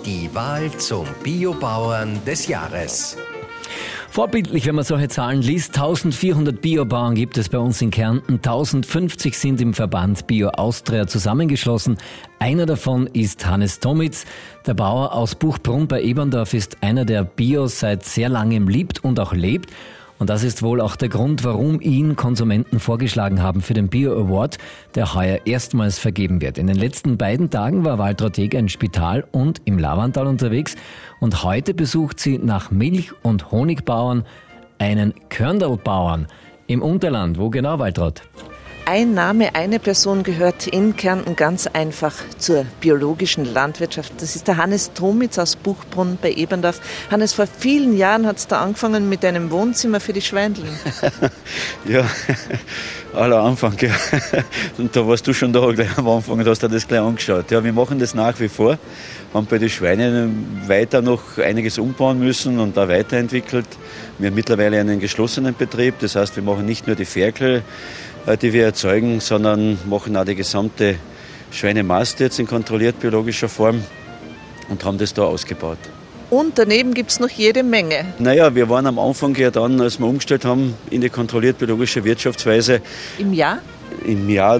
Die Wahl zum Biobauern des Jahres. Vorbildlich, wenn man solche Zahlen liest. 1400 Biobauern gibt es bei uns in Kärnten. 1050 sind im Verband Bio Austria zusammengeschlossen. Einer davon ist Hannes Tomitz. Der Bauer aus Buchbrunn bei Eberndorf ist einer, der Bio seit sehr langem liebt und auch lebt. Und das ist wohl auch der Grund, warum ihn Konsumenten vorgeschlagen haben für den Bio Award, der heuer erstmals vergeben wird. In den letzten beiden Tagen war Waltraud Teger in Spital und im Lavantal unterwegs. Und heute besucht sie nach Milch- und Honigbauern einen Körndelbauern im Unterland. Wo genau, Waltraud? Ein Name, eine Person gehört in Kärnten ganz einfach zur biologischen Landwirtschaft. Das ist der Hannes Tomitz aus Buchbrunn bei Eberndorf. Hannes, vor vielen Jahren hat es da angefangen mit einem Wohnzimmer für die Schweindeln. Ja, aller Anfang, ja. Und da warst du schon da gleich am Anfang und hast dir das gleich angeschaut. Ja, wir machen das nach wie vor, haben bei den Schweinen weiter noch einiges umbauen müssen und da weiterentwickelt. Wir haben mittlerweile einen geschlossenen Betrieb, das heißt, wir machen nicht nur die Ferkel, die wir erzeugen, sondern machen auch die gesamte Schweinemast jetzt in kontrolliert biologischer Form und haben das da ausgebaut. Und daneben gibt es noch jede Menge. Naja, wir waren am Anfang ja dann, als wir umgestellt haben in die kontrolliert biologische Wirtschaftsweise. Im Jahr? Im Jahr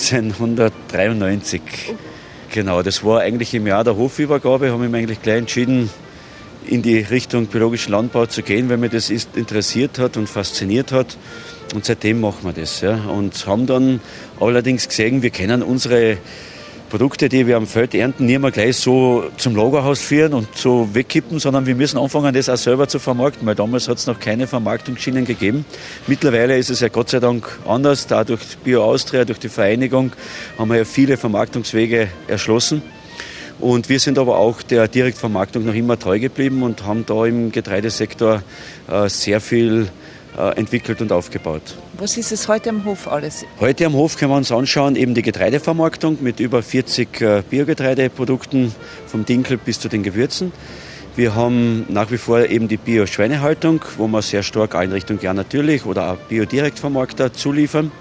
1993. Genau, das war eigentlich im Jahr der Hofübergabe, haben wir eigentlich gleich entschieden, in die Richtung biologischen Landbau zu gehen, weil mich das interessiert hat und fasziniert hat. Und seitdem machen wir das. Ja. Und haben dann allerdings gesehen, wir können unsere Produkte, die wir am Feld ernten, nicht mehr gleich so zum Lagerhaus führen und so wegkippen, sondern wir müssen anfangen, das auch selber zu vermarkten, weil damals hat es noch keine Vermarktungsschienen gegeben. Mittlerweile ist es ja Gott sei Dank anders. Da durch Bio Austria, durch die Vereinigung haben wir ja viele Vermarktungswege erschlossen. Und wir sind aber auch der Direktvermarktung noch immer treu geblieben und haben da im Getreidesektor sehr viel entwickelt und aufgebaut. Was ist es heute am Hof alles? Heute am Hof können wir uns anschauen, eben die Getreidevermarktung mit über 40 Biogetreideprodukten, vom Dinkel bis zu den Gewürzen. Wir haben nach wie vor eben die Bio-Schweinehaltung, wo wir sehr stark in Richtung Ja natürlich oder auch Bio-Direktvermarkter zuliefern.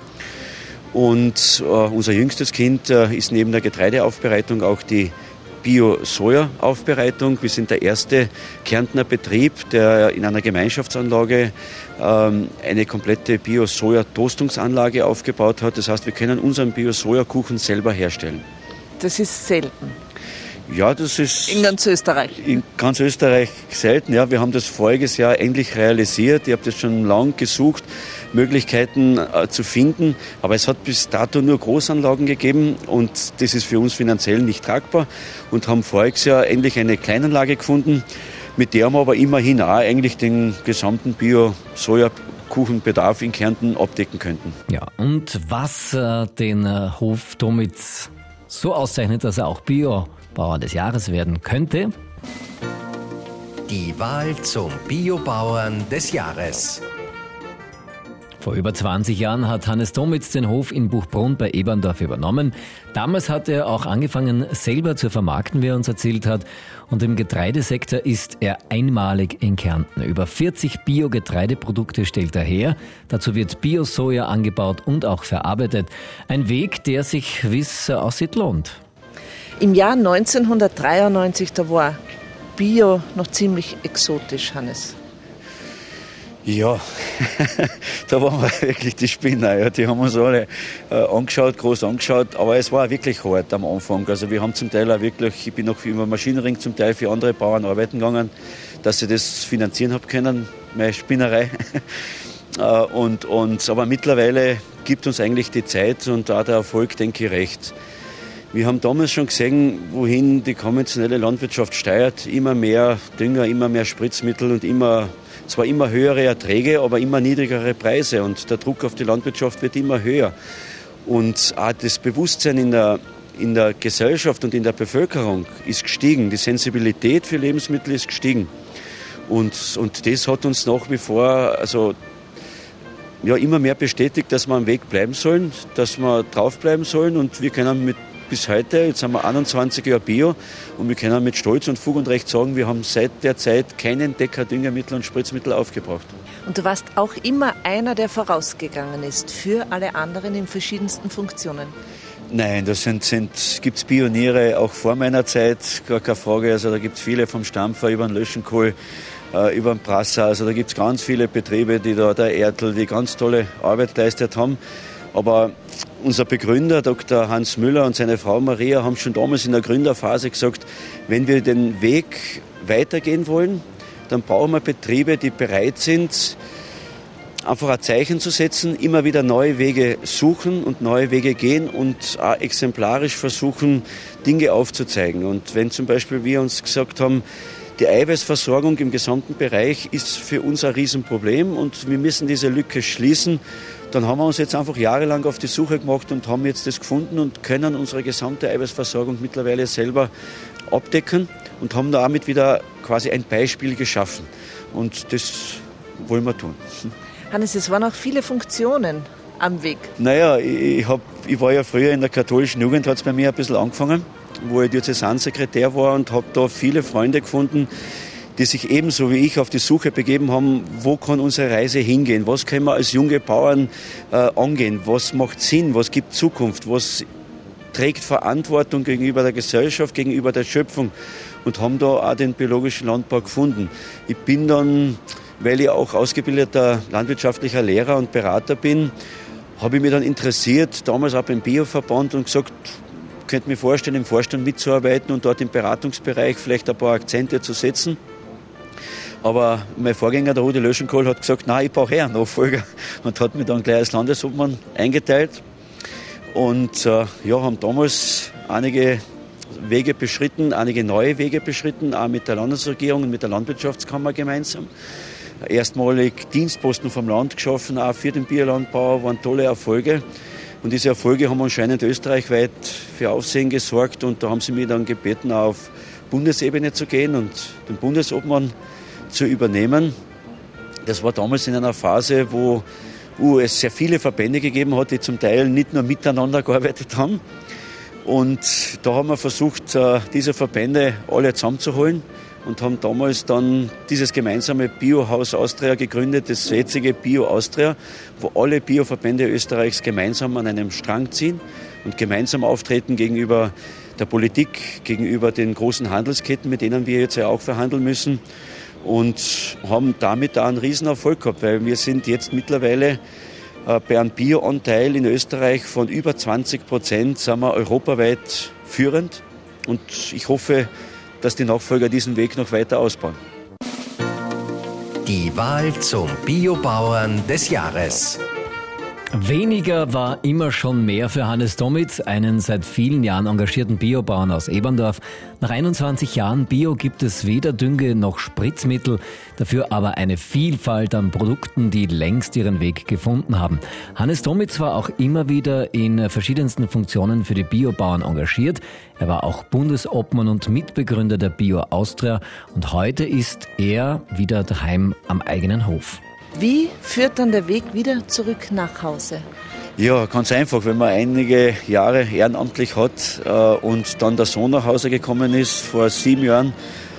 Und unser jüngstes Kind ist neben der Getreideaufbereitung auch die Bio-Soja-Aufbereitung. Wir sind der erste Kärntner Betrieb, der in einer Gemeinschaftsanlage eine komplette Bio-Soja-Toastungsanlage aufgebaut hat. Das heißt, wir können unseren Bio-Soja-Kuchen selber herstellen. Das ist selten. Ja, das ist in ganz Österreich. In ganz Österreich selten. Ja, wir haben das voriges Jahr endlich realisiert. Ich habe das schon lange gesucht, Möglichkeiten zu finden. Aber es hat bis dato nur Großanlagen gegeben und das ist für uns finanziell nicht tragbar. Und haben voriges Jahr endlich eine Kleinanlage gefunden, mit der wir aber immerhin auch eigentlich den gesamten Bio-Soja-Kuchenbedarf in Kärnten abdecken könnten. Ja, und was den Hof Tomitz so auszeichnet, dass er auch Biobauer des Jahres werden könnte? Die Wahl zum Biobauern des Jahres. Vor über 20 Jahren hat Hannes Tomitz den Hof in Buchbrunn bei Eberndorf übernommen. Damals hat er auch angefangen, selber zu vermarkten, wie er uns erzählt hat. Und im Getreidesektor ist er einmalig in Kärnten. Über 40 Bio-Getreideprodukte stellt er her. Dazu wird Bio-Soja angebaut und auch verarbeitet. Ein Weg, der sich, wie es aussieht, lohnt. Im Jahr 1993, da war Bio noch ziemlich exotisch, Hannes. Ja, da waren wir wirklich die Spinner. Ja. Die haben uns alle angeschaut, groß angeschaut, aber es war wirklich hart am Anfang. Also wir haben zum Teil auch wirklich, ich bin noch über Maschinenring zum Teil für andere Bauern arbeiten gegangen, dass sie das finanzieren haben können, meine Spinnerei. Aber mittlerweile gibt uns eigentlich die Zeit und auch der Erfolg, denke ich, recht. Wir haben damals schon gesehen, wohin die konventionelle Landwirtschaft steuert. Immer mehr Dünger, immer mehr Spritzmittel und zwar immer höhere Erträge, aber immer niedrigere Preise. Und der Druck auf die Landwirtschaft wird immer höher. Und auch das Bewusstsein in der Gesellschaft und in der Bevölkerung ist gestiegen. Die Sensibilität für Lebensmittel ist gestiegen. Und das hat uns nach wie vor immer mehr bestätigt, dass wir am Weg bleiben sollen, dass wir draufbleiben sollen. Und wir können bis heute, jetzt haben wir 21 Jahre Bio und wir können mit Stolz und Fug und Recht sagen, wir haben seit der Zeit keinen Decker Düngemittel und Spritzmittel aufgebraucht. Und du warst auch immer einer, der vorausgegangen ist für alle anderen in verschiedensten Funktionen. Nein, das gibt es Pioniere auch vor meiner Zeit, gar keine Frage. Also da gibt es viele vom Stampfer über den Löschenkohl, über den Brasser. Also da gibt es ganz viele Betriebe, der Ertl, die ganz tolle Arbeit geleistet haben. Aber unser Begründer, Dr. Hans Müller und seine Frau Maria, haben schon damals in der Gründerphase gesagt, wenn wir den Weg weitergehen wollen, dann brauchen wir Betriebe, die bereit sind, einfach ein Zeichen zu setzen, immer wieder neue Wege suchen und neue Wege gehen und auch exemplarisch versuchen, Dinge aufzuzeigen. Und wenn zum Beispiel wir uns gesagt haben, die Eiweißversorgung im gesamten Bereich ist für uns ein Riesenproblem und wir müssen diese Lücke schließen, dann haben wir uns jetzt einfach jahrelang auf die Suche gemacht und haben jetzt das gefunden und können unsere gesamte Eiweißversorgung mittlerweile selber abdecken und haben damit wieder quasi ein Beispiel geschaffen. Und das wollen wir tun. Hannes, es waren auch viele Funktionen am Weg. Naja, ich war ja früher in der katholischen Jugend, hat es bei mir ein bisschen angefangen, wo ich Diözesansekretär war und habe da viele Freunde gefunden, die sich ebenso wie ich auf die Suche begeben haben, wo kann unsere Reise hingehen, was können wir als junge Bauern angehen, was macht Sinn, was gibt Zukunft, was trägt Verantwortung gegenüber der Gesellschaft, gegenüber der Schöpfung und haben da auch den biologischen Landbau gefunden. Ich bin dann, weil ich auch ausgebildeter landwirtschaftlicher Lehrer und Berater bin, habe ich mich dann interessiert, damals auch beim Bioverband und gesagt, ich könnte mir vorstellen, im Vorstand mitzuarbeiten und dort im Beratungsbereich vielleicht ein paar Akzente zu setzen. Aber mein Vorgänger, der Rudi Löschenkohl, hat gesagt, nein, ich brauche einen Nachfolger und hat mich dann gleich als Landesobmann eingeteilt. Und haben damals einige Wege beschritten, einige neue Wege beschritten, auch mit der Landesregierung und mit der Landwirtschaftskammer gemeinsam. Erstmalig Dienstposten vom Land geschaffen, auch für den Biolandbau, waren tolle Erfolge. Und diese Erfolge haben anscheinend österreichweit für Aufsehen gesorgt und da haben sie mich dann gebeten, auf Bundesebene zu gehen und den Bundesobmann zu übernehmen. Das war damals in einer Phase, wo es sehr viele Verbände gegeben hat, die zum Teil nicht nur miteinander gearbeitet haben. Und da haben wir versucht, diese Verbände alle zusammenzuholen und haben damals dann dieses gemeinsame Biohaus Austria gegründet, das jetzige Bio Austria, wo alle Bioverbände Österreichs gemeinsam an einem Strang ziehen und gemeinsam auftreten gegenüber der Politik, gegenüber den großen Handelsketten, mit denen wir jetzt ja auch verhandeln müssen. Und haben damit da einen Riesenerfolg gehabt, weil wir sind jetzt mittlerweile bei einem Bioanteil in Österreich von über 20%, sind wir europaweit führend. Und ich hoffe, dass die Nachfolger diesen Weg noch weiter ausbauen. Die Wahl zum Biobauern des Jahres. Weniger war immer schon mehr für Hannes Tomitz, einen seit vielen Jahren engagierten Biobauern aus Eberndorf. Nach 21 Jahren Bio gibt es weder Dünge noch Spritzmittel, dafür aber eine Vielfalt an Produkten, die längst ihren Weg gefunden haben. Hannes Tomitz war auch immer wieder in verschiedensten Funktionen für die Biobauern engagiert. Er war auch Bundesobmann und Mitbegründer der Bio Austria und heute ist er wieder daheim am eigenen Hof. Wie führt dann der Weg wieder zurück nach Hause? Ja, ganz einfach, wenn man einige Jahre ehrenamtlich hat und dann der Sohn nach Hause gekommen ist vor 7 Jahren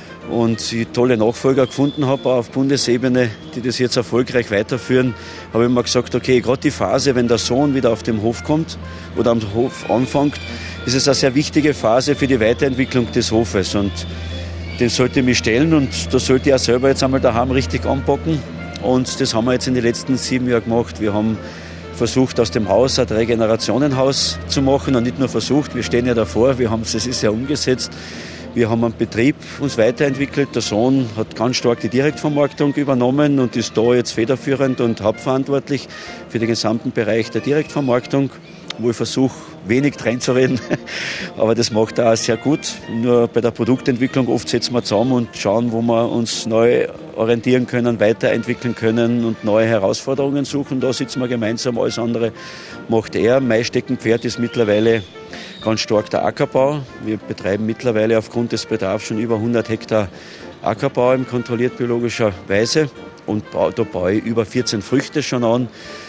und ich tolle Nachfolger gefunden habe auf Bundesebene, die das jetzt erfolgreich weiterführen, habe ich mir gesagt, okay, gerade die Phase, wenn der Sohn wieder auf den Hof kommt oder am Hof anfängt, ist es eine sehr wichtige Phase für die Weiterentwicklung des Hofes und den sollte ich mich stellen und da sollte ich auch selber jetzt einmal daheim richtig anpacken. Und das haben wir jetzt in den letzten 7 Jahren gemacht. Wir haben versucht, aus dem Haus ein 3-Generationen-Haus zu machen. Und nicht nur versucht, wir stehen ja davor, das ist ja umgesetzt. Wir haben einen Betrieb uns weiterentwickelt. Der Sohn hat ganz stark die Direktvermarktung übernommen und ist da jetzt federführend und hauptverantwortlich für den gesamten Bereich der Direktvermarktung, wo ich versuche, wenig reinzureden, aber das macht er auch sehr gut. Nur bei der Produktentwicklung oft setzen wir zusammen und schauen, wo wir uns neu orientieren können, weiterentwickeln können und neue Herausforderungen suchen. Da sitzen wir gemeinsam, alles andere macht er. Mein Steckenpferd ist mittlerweile ganz stark der Ackerbau. Wir betreiben mittlerweile aufgrund des Bedarfs schon über 100 Hektar Ackerbau in kontrolliert biologischer Weise und da baue ich über 14 Früchte schon an,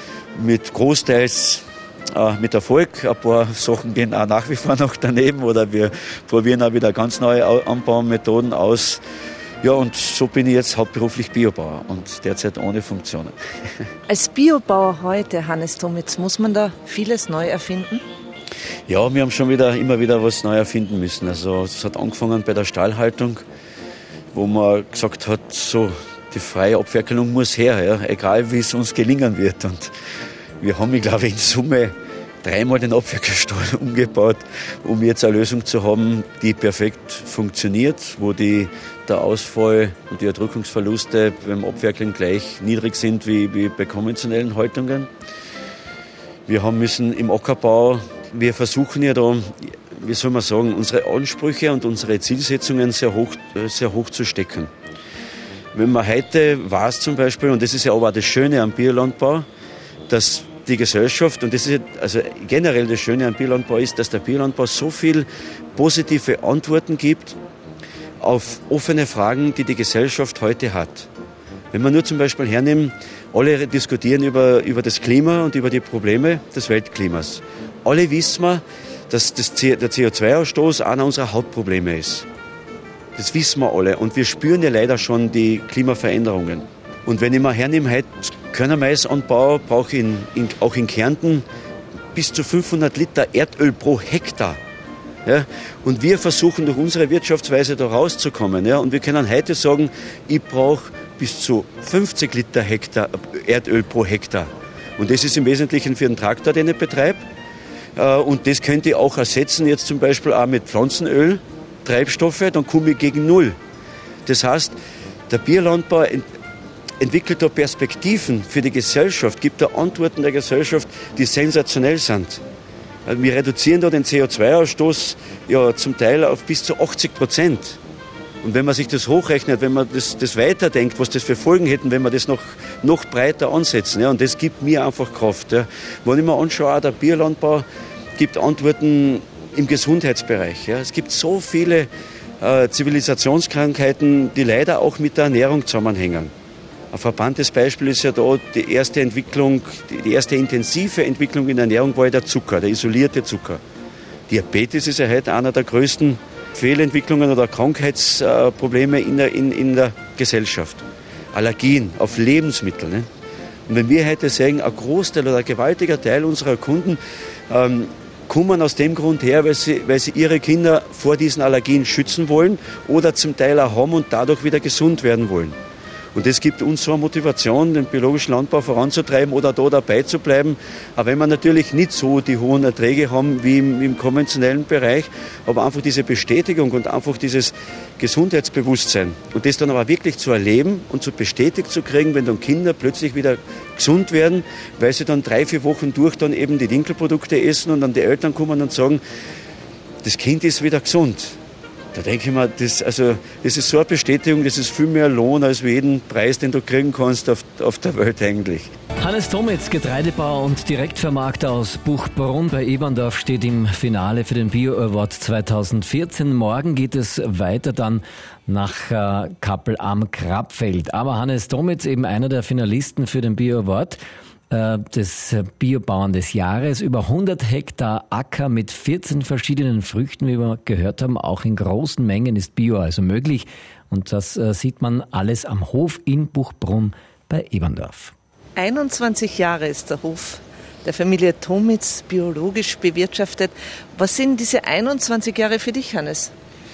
mit großteils mit Erfolg. Ein paar Sachen gehen auch nach wie vor noch daneben oder wir probieren auch wieder ganz neue Anbaumethoden aus. Ja, und so bin ich jetzt hauptberuflich Biobauer und derzeit ohne Funktionen. Als Biobauer heute, Hannes Tomitz, muss man da vieles neu erfinden? Ja, wir haben schon immer wieder was neu erfinden müssen. Also es hat angefangen bei der Stallhaltung, wo man gesagt hat, so die freie Abferkelung muss her, ja, egal wie es uns gelingen wird. Und wir haben, ich glaube, in Summe 3-mal den Abferkelstall umgebaut, um jetzt eine Lösung zu haben, die perfekt funktioniert, wo der Ausfall und die Erdrückungsverluste beim Abferkeln gleich niedrig sind wie bei konventionellen Haltungen. Wir haben müssen im Ackerbau, wir versuchen ja da, wie soll man sagen, unsere Ansprüche und unsere Zielsetzungen sehr hoch zu stecken. Wenn man heute weiß zum Beispiel, und das ist ja aber auch das Schöne am Biolandbau, dass die Gesellschaft, und das ist also generell das Schöne am Biolandbau ist, dass der Biolandbau so viel positive Antworten gibt auf offene Fragen, die die Gesellschaft heute hat. Wenn man nur zum Beispiel hernimmt, alle diskutieren über das Klima und über die Probleme des Weltklimas. Alle wissen wir, dass der CO2-Ausstoß einer unserer Hauptprobleme ist. Das wissen wir alle. Und wir spüren ja leider schon die Klimaveränderungen. Und wenn ich mal hernehme, heute Körnermaisanbau brauche ich auch in Kärnten bis zu 500 Liter Erdöl pro Hektar. Ja? Und wir versuchen durch unsere Wirtschaftsweise da rauszukommen. Ja? Und wir können heute sagen, ich brauche bis zu 50 Liter Erdöl pro Hektar. Und das ist im Wesentlichen für den Traktor, den ich betreibe. Und das könnte ich auch ersetzen, jetzt zum Beispiel auch mit Pflanzenöl, Treibstoffe, dann komme ich gegen Null. Das heißt, der Biolandbau entwickelt da Perspektiven für die Gesellschaft, gibt da Antworten der Gesellschaft, die sensationell sind. Wir reduzieren da den CO2-Ausstoß ja zum Teil auf bis zu 80%. Und wenn man sich das hochrechnet, wenn man das weiterdenkt, was das für Folgen hätten, wenn wir das noch breiter ansetzen, ja, und das gibt mir einfach Kraft. Ja. Wenn ich mir anschaue, auch der Biolandbau gibt Antworten im Gesundheitsbereich. Ja. Es gibt so viele Zivilisationskrankheiten, die leider auch mit der Ernährung zusammenhängen. Ein verbranntes Beispiel ist ja da die erste intensive Entwicklung in der Ernährung war ja der Zucker, der isolierte Zucker. Diabetes ist ja heute einer der größten Fehlentwicklungen oder Krankheitsprobleme in der Gesellschaft. Allergien auf Lebensmittel. Ne? Und wenn wir heute sagen, ein Großteil oder ein gewaltiger Teil unserer Kunden kommen aus dem Grund her, weil sie ihre Kinder vor diesen Allergien schützen wollen oder zum Teil auch haben und dadurch wieder gesund werden wollen. Und das gibt uns so eine Motivation, den biologischen Landbau voranzutreiben oder da dabei zu bleiben. Aber wenn wir natürlich nicht so die hohen Erträge haben wie im konventionellen Bereich, aber einfach diese Bestätigung und einfach dieses Gesundheitsbewusstsein und das dann aber wirklich zu erleben und zu bestätigt zu kriegen, wenn dann Kinder plötzlich wieder gesund werden, weil sie dann 3-4 Wochen durch dann eben die Dinkelprodukte essen und dann die Eltern kommen und sagen, das Kind ist wieder gesund. Da denke ich mir, das ist so eine Bestätigung, das ist viel mehr Lohn als jeden Preis, den du kriegen kannst auf der Welt eigentlich. Hannes Tomitz, Getreidebauer und Direktvermarkter aus Buchbrunn bei Eberndorf, steht im Finale für den Bio Award 2014. Morgen geht es weiter dann nach Kappel am Krabfeld. Aber Hannes Tomitz, eben einer der Finalisten für den Bio Award des Biobauern des Jahres, über 100 Hektar Acker mit 14 verschiedenen Früchten, wie wir gehört haben, auch in großen Mengen ist Bio also möglich. Und das sieht man alles am Hof in Buchbrunn bei Eberndorf. 21 Jahre ist der Hof der Familie Tomitz biologisch bewirtschaftet. Was sind diese 21 Jahre für dich, Hannes?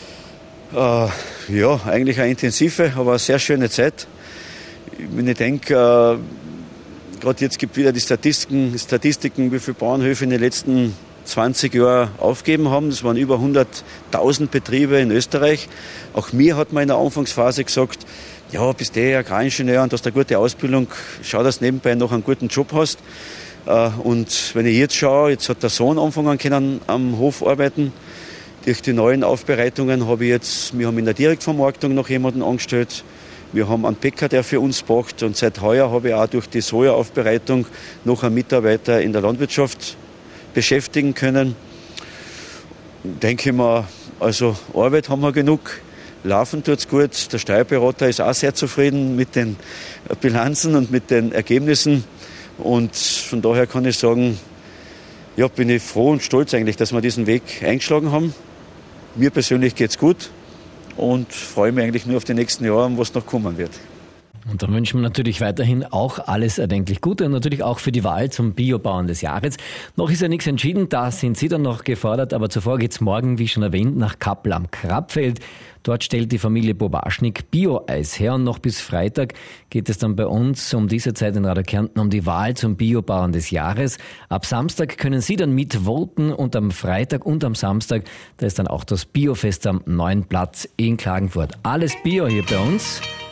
Ja, eigentlich eine intensive, aber eine sehr schöne Zeit. Wenn ich denke, gerade jetzt gibt es wieder die Statistiken, wie viele Bauernhöfe in den letzten 20 Jahren aufgegeben haben. Das waren über 100.000 Betriebe in Österreich. Auch mir hat man in der Anfangsphase gesagt, ja, bist du Agraringenieur und hast eine gute Ausbildung, schau, dass du nebenbei noch einen guten Job hast. Und wenn ich jetzt schaue, jetzt hat der Sohn anfangen können am Hof arbeiten. Durch die neuen Aufbereitungen wir haben in der Direktvermarktung noch jemanden angestellt. Wir haben einen Bäcker, der für uns backt, und seit heuer habe ich auch durch die Sojaaufbereitung noch einen Mitarbeiter in der Landwirtschaft beschäftigen können. Denke ich mir, also Arbeit haben wir genug, laufen tut's gut. Der Steuerberater ist auch sehr zufrieden mit den Bilanzen und mit den Ergebnissen. Und von daher kann ich sagen, ja, bin ich froh und stolz eigentlich, dass wir diesen Weg eingeschlagen haben. Mir persönlich geht's gut. Und freue mich eigentlich nur auf die nächsten Jahre, was noch kommen wird. Und dann wünschen wir natürlich weiterhin auch alles erdenklich Gute und natürlich auch für die Wahl zum Biobauern des Jahres. Noch ist ja nichts entschieden, da sind Sie dann noch gefordert, aber zuvor geht's morgen, wie schon erwähnt, nach Kappl am Krapfeld. Dort stellt die Familie Bobaschnik Bio-Eis her und noch bis Freitag geht es dann bei uns um diese Zeit in Radio Kärnten um die Wahl zum Biobauern des Jahres. Ab Samstag können Sie dann mitvoten und am Freitag und am Samstag, da ist dann auch das Biofest am Neuen Platz in Klagenfurt. Alles Bio hier bei uns.